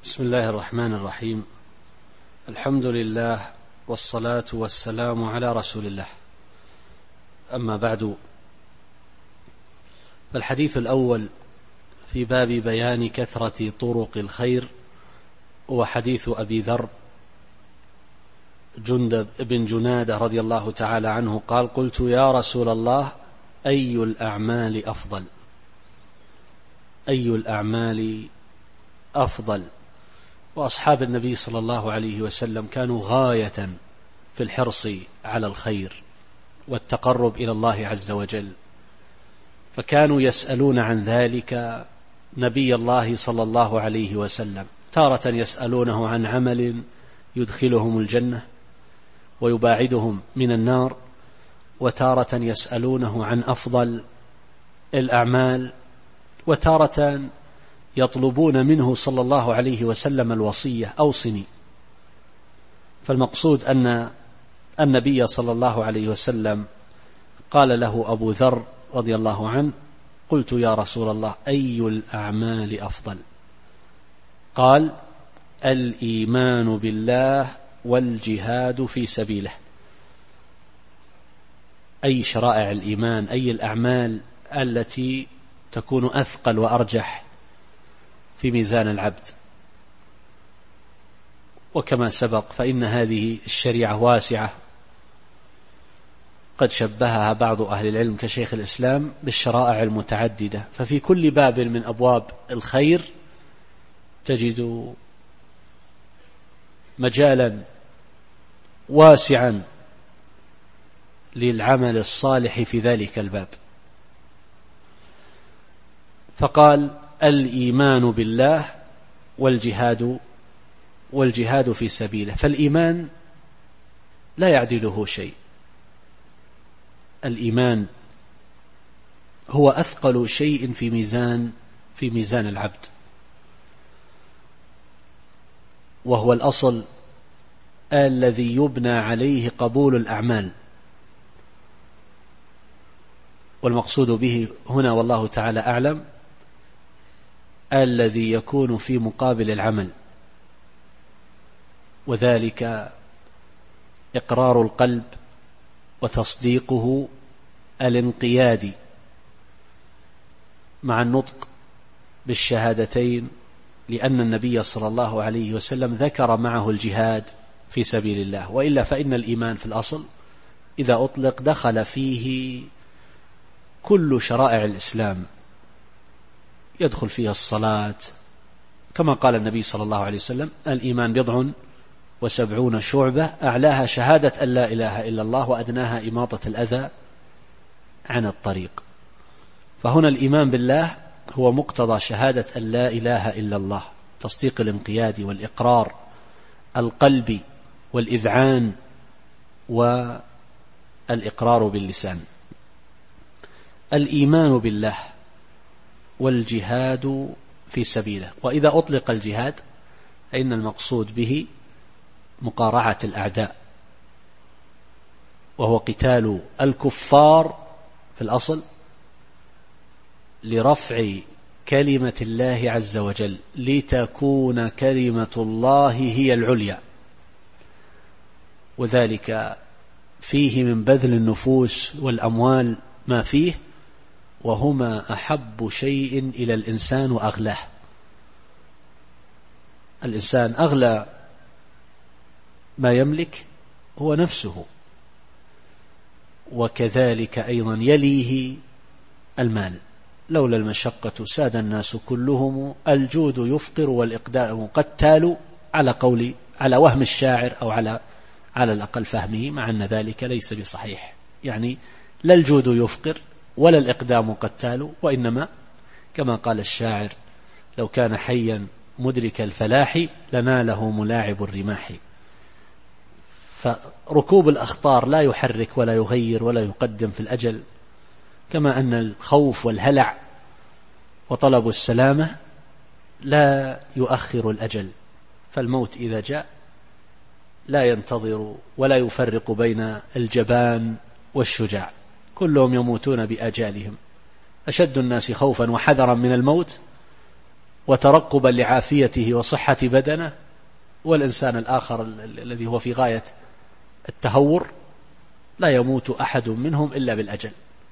بسم الله الرحمن الرحيم. الحمد لله والصلاة والسلام على رسول الله. أما بعد، فالحديث الأول في باب بيان كثرة طرق الخير هو حديث أبي ذر جندب بن جنادة رضي الله تعالى عنه قال: قلت يا رسول الله أي الأعمال أفضل؟ أي الأعمال أفضل؟ وأصحاب النبي صلى الله عليه وسلم كانوا غاية في الحرص على الخير والتقرب إلى الله عز وجل، فكانوا يسألون عن ذلك نبي الله صلى الله عليه وسلم، تارة يسألونه عن عمل يدخلهم الجنة ويباعدهم من النار، وتارة يسألونه عن أفضل الأعمال، وتارة يطلبون منه صلى الله عليه وسلم الوصية: أوصني. فالمقصود أن النبي صلى الله عليه وسلم قال له أبو ذر رضي الله عنه: قلت يا رسول الله أي الأعمال أفضل؟ قال: الإيمان بالله والجهاد في سبيله. أي شرائع الإيمان، أي الأعمال التي تكون أثقل وأرجح في ميزان العبد. وكما سبق فإن هذه الشريعة واسعة، قد شبهها بعض أهل العلم كشيخ الإسلام بالشرائع المتعددة، ففي كل باب من أبواب الخير تجد مجالا واسعا للعمل الصالح في ذلك الباب. فقال: الإيمان بالله والجهاد في سبيله. فالإيمان لا يعدله شيء، الإيمان هو أثقل شيء في ميزان العبد، وهو الأصل الذي يبنى عليه قبول الأعمال. والمقصود به هنا والله تعالى أعلم الذي يكون في مقابل العمل، وذلك إقرار القلب وتصديقه الانقيادي مع النطق بالشهادتين، لأن النبي صلى الله عليه وسلم ذكر معه الجهاد في سبيل الله. وإلا فإن الإيمان في الأصل إذا أطلق دخل فيه كل شرائع الإسلام، يدخل فيها الصلاة، كما قال النبي صلى الله عليه وسلم: الإيمان 70 شعبة أعلاها شهادة أن لا إله إلا الله وأدناها إماطة الأذى عن الطريق. فهنا الإيمان بالله هو مقتضى شهادة أن لا إله إلا الله، تصديق الانقياد والإقرار القلبي والإذعان والإقرار باللسان. الإيمان بالله والجهاد في سبيله. وإذا أطلق الجهاد فإن المقصود به مقارعة الأعداء، وهو قتال الكفار في الأصل لرفع كلمة الله عز وجل، لتكون كلمة الله هي العليا، وذلك فيه من بذل النفوس والأموال ما فيه، وهما أحب شيء إلى الإنسان وأغلاه. الإنسان أغلى ما يملك هو نفسه، وكذلك أيضا يليه المال. لولا المشقة ساد الناس كلهم، الجود يفقر والإقدام قتال، على وهم الشاعر أو على الأقل فهمه، مع أن ذلك ليس بصحيح. يعني لا الجود يفقر ولا الإقدام قتال، وإنما كما قال الشاعر: لو كان حيا مدرك الفلاح لناله ملاعب الرماح. فركوب الأخطار لا يحرك ولا يغير ولا يقدم في الأجل، كما أن الخوف والهلع وطلب السلامة لا يؤخر الأجل. فالموت إذا جاء لا ينتظر ولا يفرق بين الجبان والشجاع، كلهم يموتون بأجالهم. أشد الناس خوفا وحذرا من الموت وترقبا لعافيته وصحة بدنه، والإنسان الآخر الذي هو في غاية التهور لا يموت أحد منهم إلا بالأجل.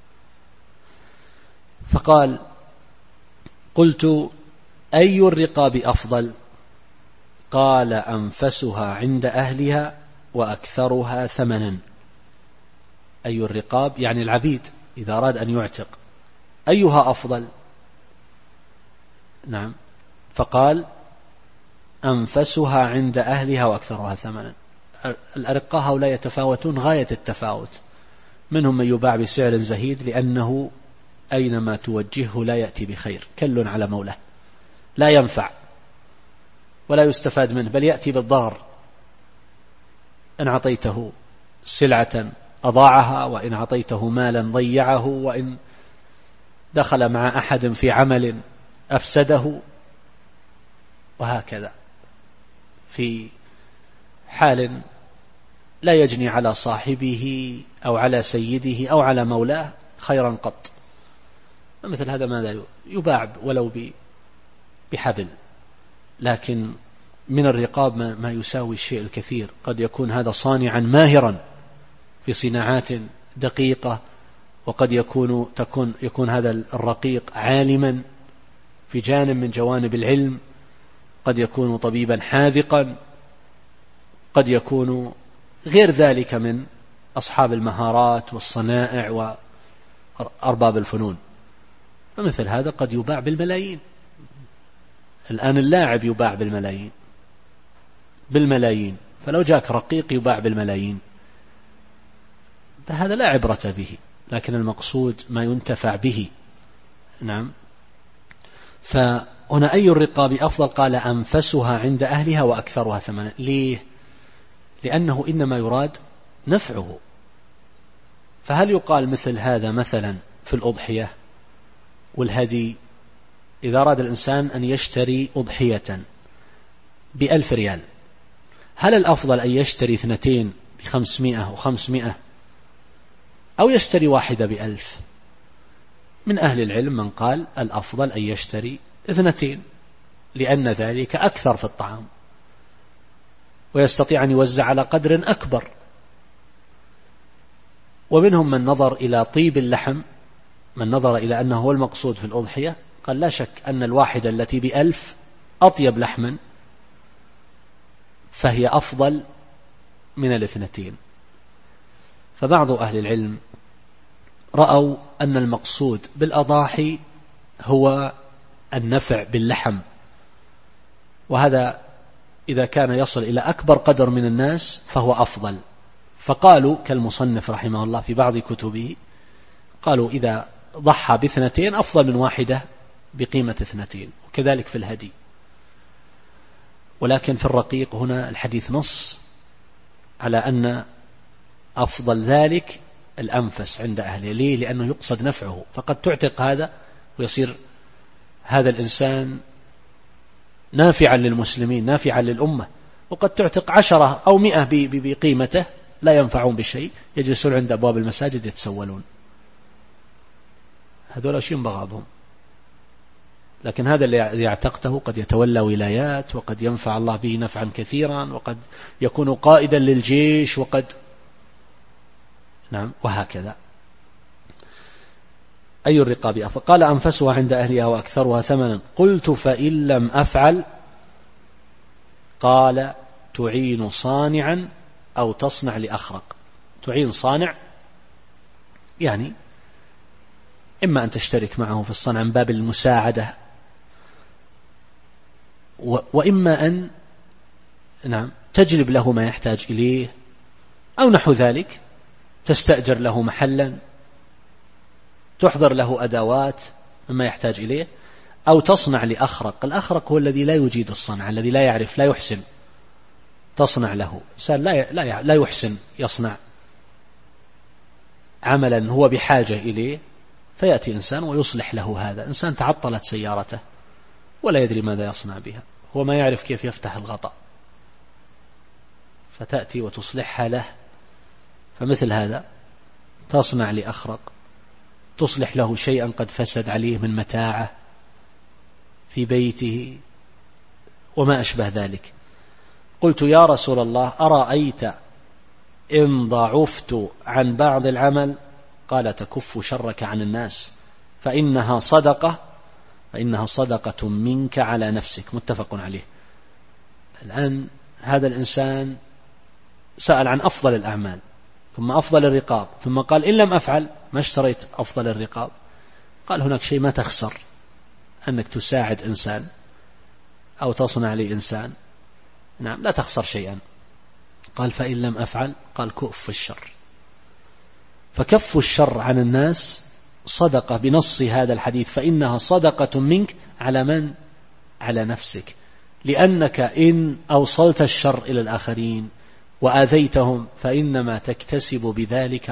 فقال: قلت: أي الرقاب أفضل؟ قال: أنفسها عند أهلها وأكثرها ثمنا. أي الرقاب يعني العبيد إذا أراد أن يعتق، أيها أفضل؟ نعم. فقال: أنفسها عند أهلها وأكثرها ثمنا. الأرقاء هؤلاء يتفاوتون غاية التفاوت، منهم من يباع بسعر زهيد لأنه أينما توجهه لا يأتي بخير، كل على مولاه، لا ينفع ولا يستفاد منه، بل يأتي بالضرر. إن أعطيته سلعة أضاعها، وإن أعطيته مالا ضيعه، وإن دخل مع أحد في عمل أفسده، وهكذا في حال لا يجني على صاحبه أو على سيده أو على مولاه خيرا قط. مثل هذا ماذا يباع ولو بحبل، لكن من الرقاب ما يساوي الشيء الكثير. قد يكون هذا صانعا ماهرا في صناعات دقيقة، وقد يكون هذا الرقيق عالما في جانب من جوانب العلم، قد يكون طبيبا حاذقا، قد يكون غير ذلك من أصحاب المهارات والصنائع وأرباب الفنون. فمثل هذا قد يباع بالملايين. الآن اللاعب يباع بالملايين، فلو جاك رقيق يباع بالملايين، فهذا لا عبرة به، لكن المقصود ما ينتفع به. نعم. فهنا أي الرقاب أفضل؟ قال: أنفسها عند أهلها وأكثرها ثمنا. ليه؟ لأنه إنما يراد نفعه. فهل يقال مثل هذا مثلا في الأضحية والهدي؟ إذا أراد الإنسان أن يشتري أضحية ب1,000 ريال، هل الأفضل أن يشتري 2 ب500 و500، أو يشتري واحدة ب1,000؟ من أهل العلم من قال الأفضل أن يشتري 2، لأن ذلك أكثر في الطعام، ويستطيع أن يوزع على قدر أكبر. ومنهم من نظر إلى طيب اللحم، من نظر إلى أنه هو المقصود في الأضحية، قال: لا شك أن الواحدة التي ب1,000 أطيب لحما، فهي أفضل من 2. فبعض أهل العلم رأوا أن المقصود بالأضاحي هو النفع باللحم، وهذا إذا كان يصل إلى أكبر قدر من الناس فهو أفضل. فقالوا كالمصنف رحمه الله في بعض كتبه، قالوا إذا ضحى ب2 أفضل من واحدة بقيمة 2، وكذلك في الهدي. ولكن في الرقيق هنا الحديث نص على أن أفضل ذلك الأنفس عند أهله. ليه؟ لأنه يقصد نفعه، فقد تعتق هذا ويصير هذا الإنسان نافعا للمسلمين، نافعا للأمة، وقد تعتق 10 أو 100 بقيمته لا ينفعون بشيء، يجلسون عند أبواب المساجد يتسولون. هذول شيء بغابهم. لكن هذا اللي اعتقته قد يتولى ولايات، وقد ينفع الله به نفعا كثيرا، وقد يكون قائدا للجيش، وقد نعم، وهكذا. أي الرقاب أفضل؟ قال: أنفسها عند أهلها وأكثرها ثمنا. قلت: فإن لم أفعل؟ قال: تعين صانعا أو تصنع لأخرق. تعين صانع يعني إما أن تشترك معه في الصنع من باب المساعدة، وإما أن نعم تجلب له ما يحتاج إليه، أو نحو ذلك، تستأجر له محلا، تحضر له أدوات مما يحتاج إليه، أو تصنع لأخرق. الأخرق هو الذي لا يجيد الصنع، الذي لا يعرف، لا يحسن. تصنع له إنسان لا يحسن يصنع عملا هو بحاجة إليه، فيأتي إنسان ويصلح له هذا. إنسان تعطلت سيارته ولا يدري ماذا يصنع بها، هو ما يعرف كيف يفتح الغطاء، فتأتي وتصلحها له. فمثل هذا تصنع لأخرق، تصلح له شيئا قد فسد عليه من متاعه في بيته وما أشبه ذلك. قلت يا رسول الله أرأيت إن ضعفت عن بعض العمل؟ قال تكف شرك عن الناس فإنها صدقة منك على نفسك. متفق عليه. الآن هذا الإنسان سأل عن أفضل الأعمال ثم أفضل الرقاب، ثم قال إن لم أفعل ما اشتريت أفضل الرقاب. قال هناك شيء ما تخسر، أنك تساعد إنسان أو تصنع لإنسان، نعم لا تخسر شيئا. قال فإن لم أفعل؟ قال كف الشر. فكف الشر عن الناس صدقة بنص هذا الحديث، فإنها صدقة منك على من؟ على نفسك، لأنك إن أوصلت الشر إلى الآخرين وآذيتهم فإنما تكتسب بذلك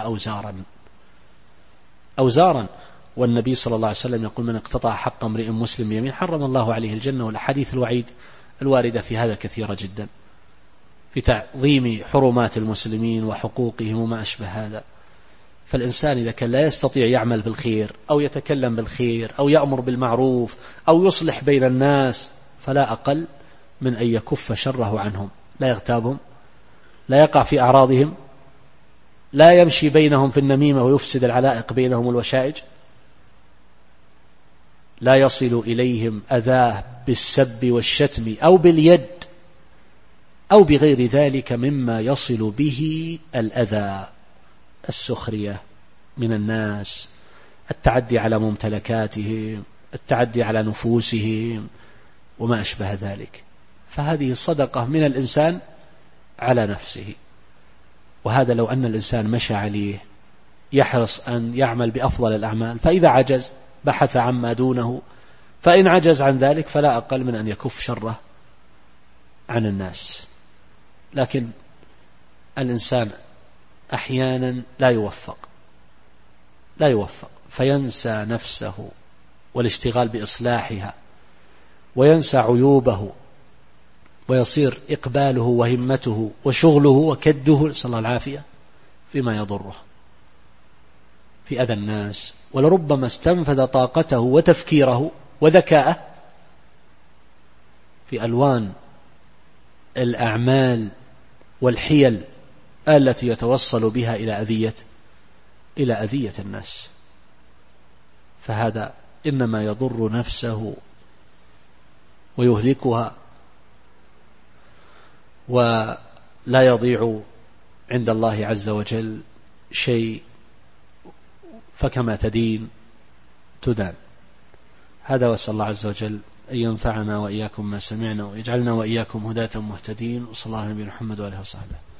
أوزارا. والنبي صلى الله عليه وسلم يقول من اقتطع حق امرئ مسلم بيمين حرم الله عليه الجنة. والأحاديث الوعيد الواردة في هذا كثيرة جدا، في تعظيم حرمات المسلمين وحقوقهم وما أشبه هذا. فالإنسان إذا كان لا يستطيع يعمل بالخير أو يتكلم بالخير أو يأمر بالمعروف أو يصلح بين الناس، فلا أقل من أن يكف شره عنهم، لا يغتابهم، لا يقع في أعراضهم، لا يمشي بينهم في النميمة ويفسد العلائق بينهم والوشائج، لا يصل إليهم أذاه بالسب والشتم أو باليد أو بغير ذلك مما يصل به الأذى، السخرية من الناس، التعدي على ممتلكاتهم، التعدي على نفوسهم وما أشبه ذلك. فهذه صدقة من الإنسان على نفسه. وهذا لو أن الإنسان مشى عليه يحرص أن يعمل بأفضل الأعمال، فإذا عجز بحث عما دونه، فإن عجز عن ذلك فلا أقل من أن يكف شره عن الناس. لكن الإنسان أحيانا لا يوفق فينسى نفسه والاشتغال بإصلاحها وينسى عيوبه، ويصير إقباله وهمته وشغله وكده نسأل الله العافية فيما يضره، في أذى الناس. ولربما استنفذ طاقته وتفكيره وذكاءه في ألوان الأعمال والحيل التي يتوصل بها إلى أذية الناس. فهذا إنما يضر نفسه ويهلكها، ولا يضيع عند الله عز وجل شيء، فكما تدين تدان. هذا، وأسأل الله عز وجل أن ينفعنا وإياكم ما سمعنا ويجعلنا وإياكم هداة مهتدين. وصلى الله على نبينا محمد وآله وصحبه.